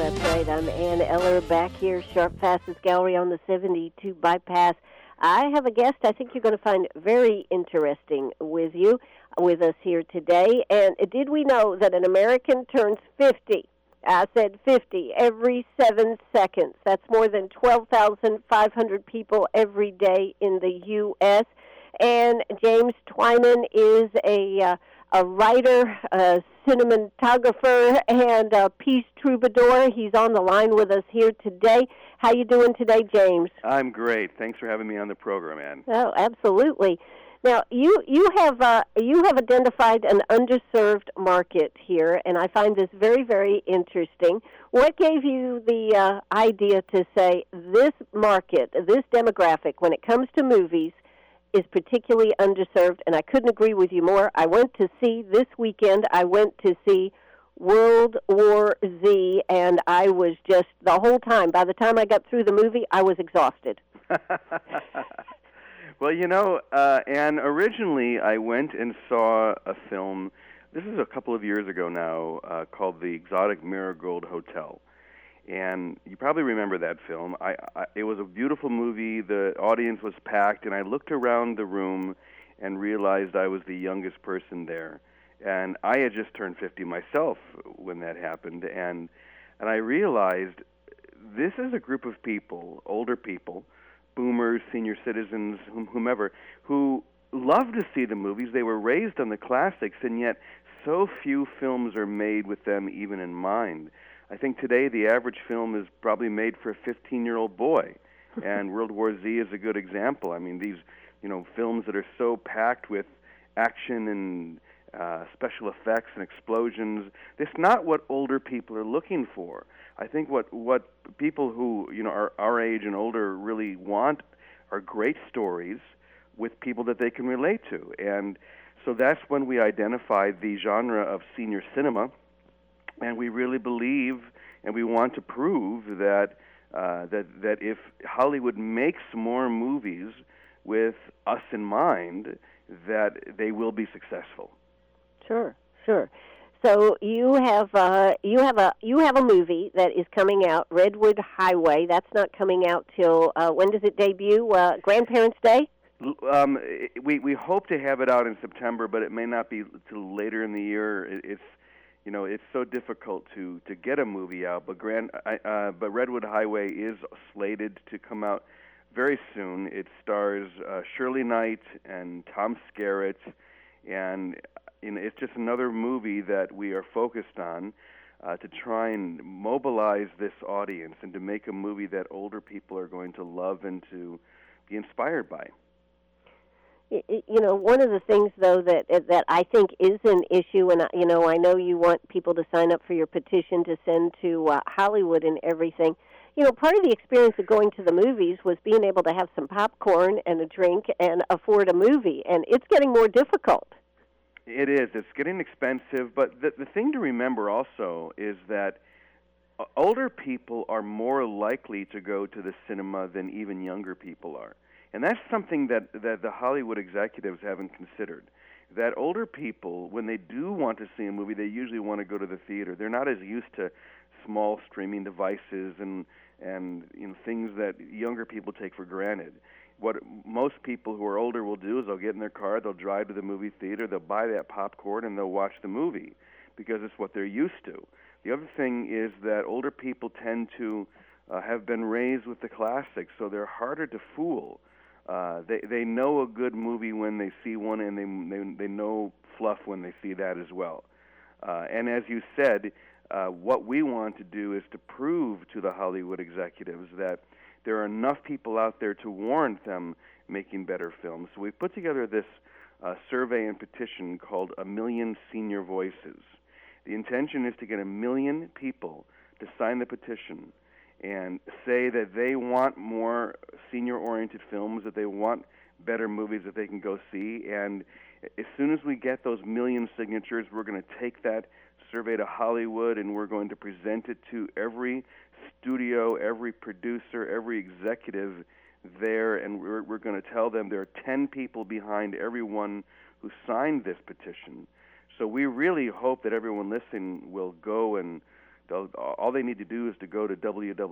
That's right. I'm Ann Eller back here, Sharp Fastest Gallery on the 72 Bypass. I have a guest I think you're going to find very interesting with us here today. And did we know that an American turns 50? I said 50 every 7 seconds. That's more than 12,500 people every day in the U.S. And James Twyman is a writer, a cinematographer, and a peace troubadour. He's on the line with us here today. How you doing today, James? I'm great. Thanks for having me on the program, Ann. Oh, absolutely. Now, you have identified an underserved market here, and I find this very, very interesting. What gave you the idea to say this market, this demographic, when it comes to movies, is particularly underserved? And I couldn't agree with you more. This weekend, I went to see World War Z, and I was just, the whole time, by the time I got through the movie, I was exhausted. Well, Ann, originally I went and saw a film, this is a couple of years ago now, called The Exotic Marigold Hotel. And you probably remember that film. It was a beautiful movie. The audience was packed, and I looked around the room and realized I was the youngest person there. And I had just turned 50 myself when that happened. And I realized this is a group of people, older people, boomers, senior citizens, whomever, who love to see the movies. They were raised on the classics, and yet so few films are made with them even in mind. I think today the average film is probably made for a 15-year-old boy, and World War Z is a good example. I mean, these, films that are so packed with action and special effects and explosions, it's not what older people are looking for. I think what people who, are our age and older really want are great stories with people that they can relate to. And so that's when we identified the genre of senior cinema. And we really believe, and we want to prove that that if Hollywood makes more movies with us in mind, that they will be successful. Sure. So you have a movie that is coming out, Redwood Highway. That's not coming out till when does it debut? Grandparents' Day. We hope to have it out in September, but it may not be till later in the year. It's so difficult to get a movie out, but Redwood Highway is slated to come out very soon. It stars Shirley Knight and Tom Skerritt, and it's just another movie that we are focused on to try and mobilize this audience and to make a movie that older people are going to love and to be inspired by. One of the things, though, that I think is an issue, and I know you want people to sign up for your petition to send to Hollywood and everything. Part of the experience of going to the movies was being able to have some popcorn and a drink and afford a movie, and it's getting more difficult. It is. It's getting expensive, but the thing to remember also is that older people are more likely to go to the cinema than even younger people are. And that's something that the Hollywood executives haven't considered. That older people, when they do want to see a movie, they usually want to go to the theater. They're not as used to small streaming devices and things that younger people take for granted. What most people who are older will do is they'll get in their car, they'll drive to the movie theater, they'll buy that popcorn, and they'll watch the movie because it's what they're used to. The other thing is that older people tend to have been raised with the classics, so they're harder to fool. They know a good movie when they see one, and they know fluff when they see that as well. And as you said, what we want to do is to prove to the Hollywood executives that there are enough people out there to warrant them making better films. So we put together this survey and petition called A Million Senior Voices. The intention is to get 1 million people to sign the petition and say that they want more senior-oriented films, that they want better movies that they can go see. And as soon as we get those 1 million signatures, we're going to take that survey to Hollywood, and we're going to present it to every studio, every producer, every executive there, and we're going to tell them there are 10 people behind everyone who signed this petition. So we really hope that everyone listening will go and All they need to do is to go to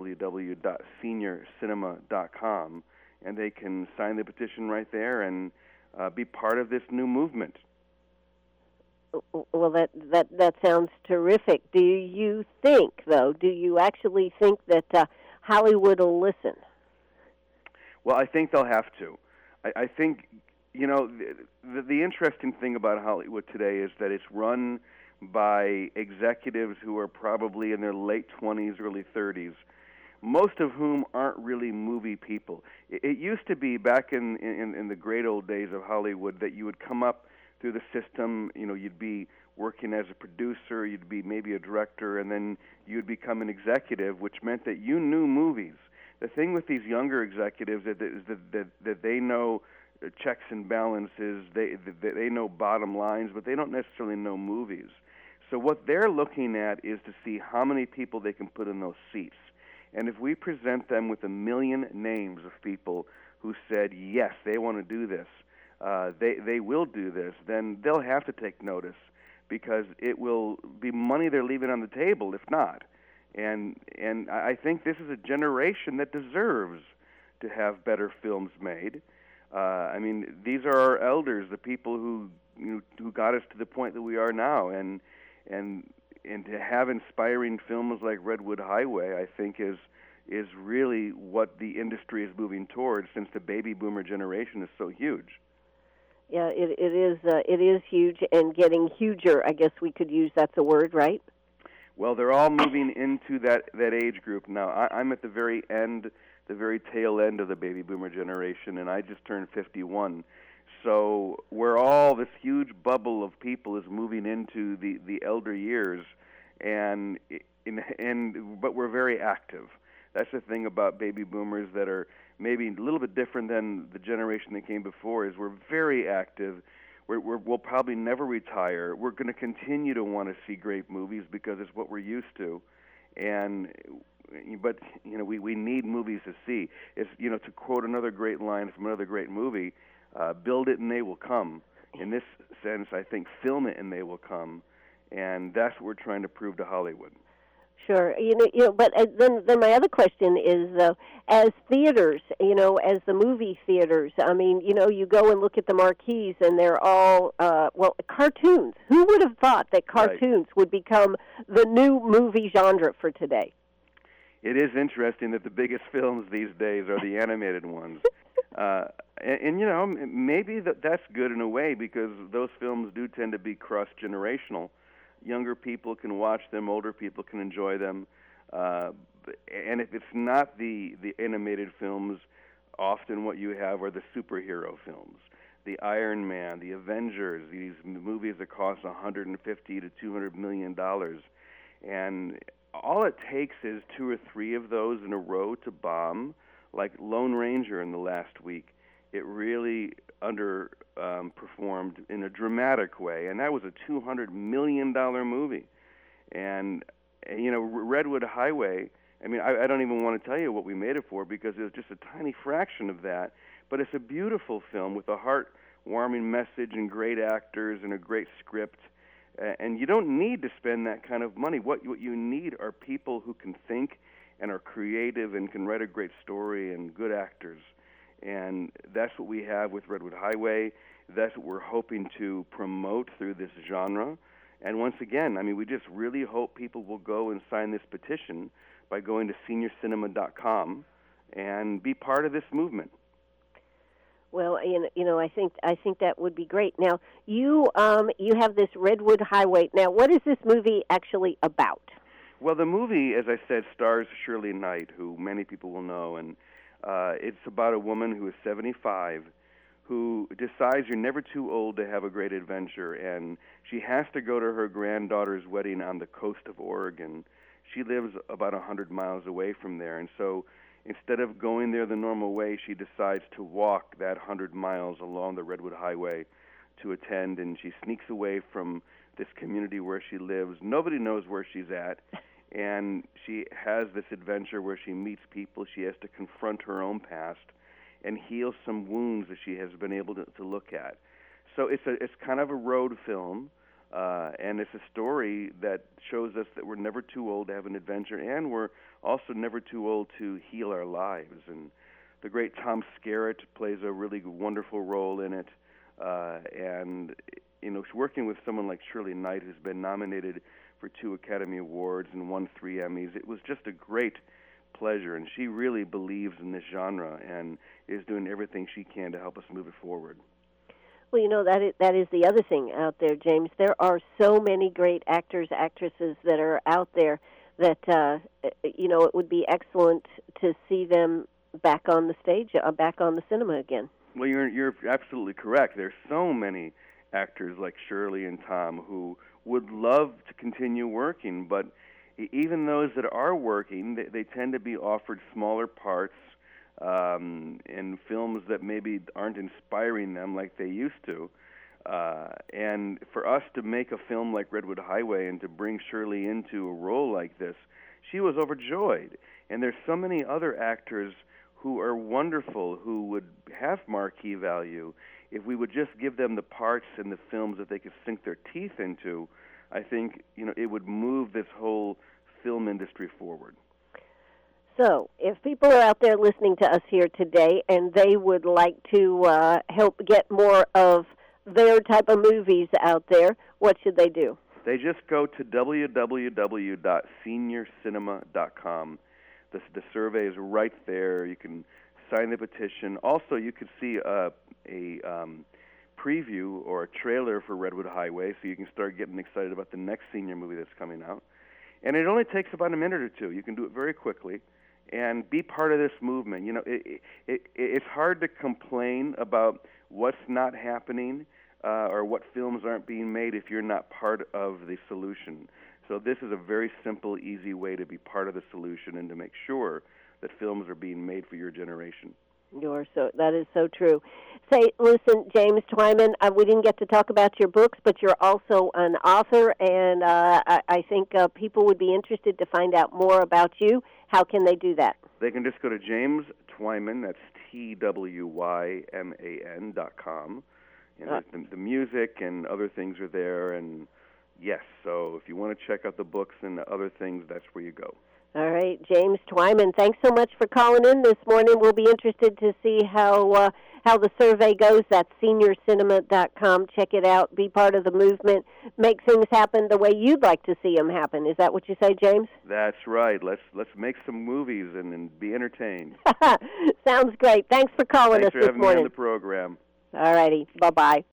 www.seniorcinema.com, and they can sign the petition right there and be part of this new movement. Well, that sounds terrific. Do you think, though, do you actually think that Hollywood will listen? Well, I think they'll have to. I think, the interesting thing about Hollywood today is that it's run by executives who are probably in their late 20s, early 30s, most of whom aren't really movie people. It used to be back in the great old days of Hollywood that you would come up through the system, you'd be working as a producer, you'd be maybe a director, and then you'd become an executive, which meant that you knew movies. The thing with these younger executives is that they know checks and balances, they know bottom lines, but they don't necessarily know movies. So what they're looking at is to see how many people they can put in those seats. And if we present them with 1 million names of people who said, yes, they want to do this, they will do this, then they'll have to take notice, because it will be money they're leaving on the table if not. And I think this is a generation that deserves to have better films made. These are our elders, the people who got us to the point that we are now, and to have inspiring films like Redwood Highway, I think is really what the industry is moving towards, since the baby boomer generation is so huge. Yeah, it is huge and getting huger. I guess we could use, that's a word, right? Well, they're all moving into that age group now. I'm at the very tail end of the baby boomer generation, and I just turned 51. So this huge bubble of people is moving into the elder years, but we're very active. That's the thing about baby boomers that are maybe a little bit different than the generation that came before, is we're very active. We'll probably never retire. We're going to continue to want to see great movies because it's what we're used to. But we need movies to see. It's, to quote another great line from another great movie, build it and they will come. In this sense, I think film it and they will come, and that's what we're trying to prove to Hollywood. Sure, but then my other question is, as theaters, as the movie theaters, you go and look at the marquees, and they're all cartoons. Who would have thought that cartoons would become the new movie genre for today? It is interesting that the biggest films these days are the animated ones. Maybe that's good in a way, because those films do tend to be cross-generational. Younger people can watch them, older people can enjoy them. And if it's not the animated films, often what you have are the superhero films. The Iron Man, the Avengers, these movies that cost $150 to $200 million. And all it takes is 2 or 3 of those in a row to bomb, like Lone Ranger in the last week. It really underperformed in a dramatic way, and that was a $200 million movie. And Redwood Highway, I don't even want to tell you what we made it for, because it was just a tiny fraction of that, but it's a beautiful film with a heartwarming message and great actors and a great script. And you don't need to spend that kind of money. What you need are people who can think and are creative and can write a great story, and good actors. And that's what we have with Redwood Highway. That's what we're hoping to promote through this genre. And once again, we just really hope people will go and sign this petition by going to seniorcinema.com and be part of this movement. Well, I think that would be great. Now, you have this Redwood Highway. Now, what is this movie actually about? Well, the movie, as I said, stars Shirley Knight, who many people will know, and it's about a woman who is 75 who decides you're never too old to have a great adventure, and she has to go to her granddaughter's wedding on the coast of Oregon. She lives about 100 miles away from there, and so instead of going there the normal way, she decides to walk that 100 miles along the Redwood Highway to attend, and she sneaks away from this community where she lives. Nobody knows where she's at. And she has this adventure where she meets people. She has to confront her own past and heal some wounds that she has been able to look at. So it's kind of a road film. And it's a story that shows us that we're never too old to have an adventure, and we're also never too old to heal our lives. And the great Tom Skerritt plays a really wonderful role in it. And, working with someone like Shirley Knight, who's been nominated for 2 Academy Awards and won 3 Emmys, it was just a great pleasure. And she really believes in this genre and is doing everything she can to help us move it forward. Well, that is the other thing out there, James. There are so many great actors, actresses that are out there that, it would be excellent to see them back on the stage, back on the cinema again. Well, you're absolutely correct. There's so many actors like Shirley and Tom who would love to continue working, but even those that are working, they tend to be offered smaller parts in films that maybe aren't inspiring them like they used to. And for us to make a film like Redwood Highway and to bring Shirley into a role like this, she was overjoyed. And there's so many other actors who are wonderful, who would have marquee value. If we would just give them the parts in the films that they could sink their teeth into, I think it would move this whole film industry forward. So, if people are out there listening to us here today and they would like to help get more of their type of movies out there, what should they do? They just go to www.seniorcinema.com. The survey is right there. You can sign the petition. Also, you could see a preview or a trailer for Redwood Highway, so you can start getting excited about the next senior movie that's coming out. And it only takes about a minute or two. You can do it very quickly and be part of this movement. It's hard to complain about what's not happening or what films aren't being made if you're not part of the solution. So this is a very simple, easy way to be part of the solution and to make sure that films are being made for your generation. That is so true. Listen, James Twyman, we didn't get to talk about your books, but you're also an author, and I think people would be interested to find out more about you. How can they do that? They can just go to James Twyman, that's TWYMAN.com, and the music and other things are there, and yes, so if you want to check out the books and the other things, that's where you go. All right, James Twyman, thanks so much for calling in this morning. We'll be interested to see how the survey goes. That's seniorcinema.com. Check it out. Be part of the movement. Make things happen the way you'd like to see them happen. Is that what you say, James? That's right. Let's make some movies and be entertained. Sounds great. Thanks for calling us this morning. Thanks for having me on the program. All righty. Bye-bye.